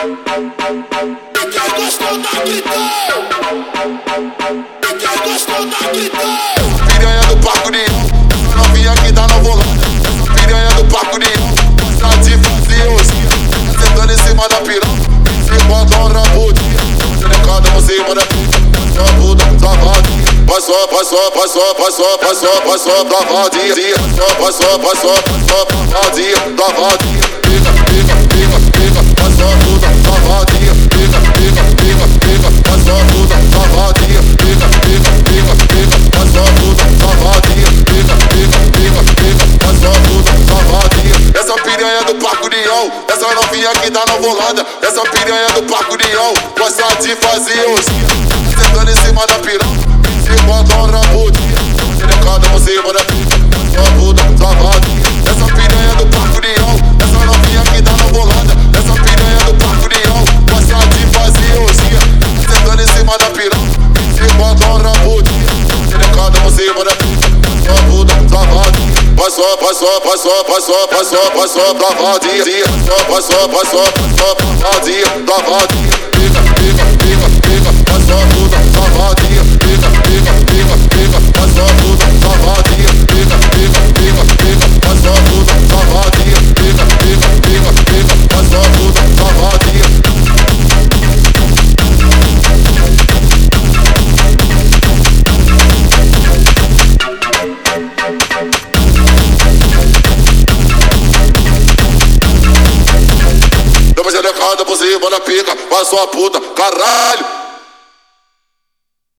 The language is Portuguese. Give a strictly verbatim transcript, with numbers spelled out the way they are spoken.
quem gostou da gritou. E quem gostou da gritou. Piranha do Paco União, essa novinha que dá na volante. Essa piranha do Paco União, gosta de fazer ossinha. Sentando em cima da piranha, você bota um rabudinho. Selecada por cima da piranha, sua puta, safadinha. Passou, passou, passou, passou, passou, passou, safadinha. Passou, passou, passou, passou, safadinha, safadinha. Pica, pica, pica, pica, passou puta, safadinha. Pica, pica, pica, pica, passou puta, safadinha. Pica, pica, pica, pica, passou puta, safadinha. Pica, pica, pica, pica, passou puta, safadinha. Essa piranha do Paco União, essa novinha que dá na volanda. Essa piranha do Paco União, gosta de fazer ossinha. Sentando em cima da piranha, você bota um rabudinho. Selecada por cima da piranha, sua puta, safadinha. Essa piranha do Paco União, essa novinha que dá na volanda. Essa piranha do Paco União, gosta de fazer ossinha. Sentando em cima da piranha, você bota um rabudinho. Selecada por cima da piranha, sua puta, safadinha. Passou, passou, passou, passou, passou, passou, safadinha. Passou, passou, passou, safadinha, safadinha. Pica, pica, pica, pica, passou puta, safadinha. Pica, pica, pica, pica, passou puta, safadinha. Pica, pica, pica, pica, passou puta, safadinha. Pica, pica, pica, pica, passou puta, safadinha. Deu uma gelecada por cima da pica, passou a puta, caralho.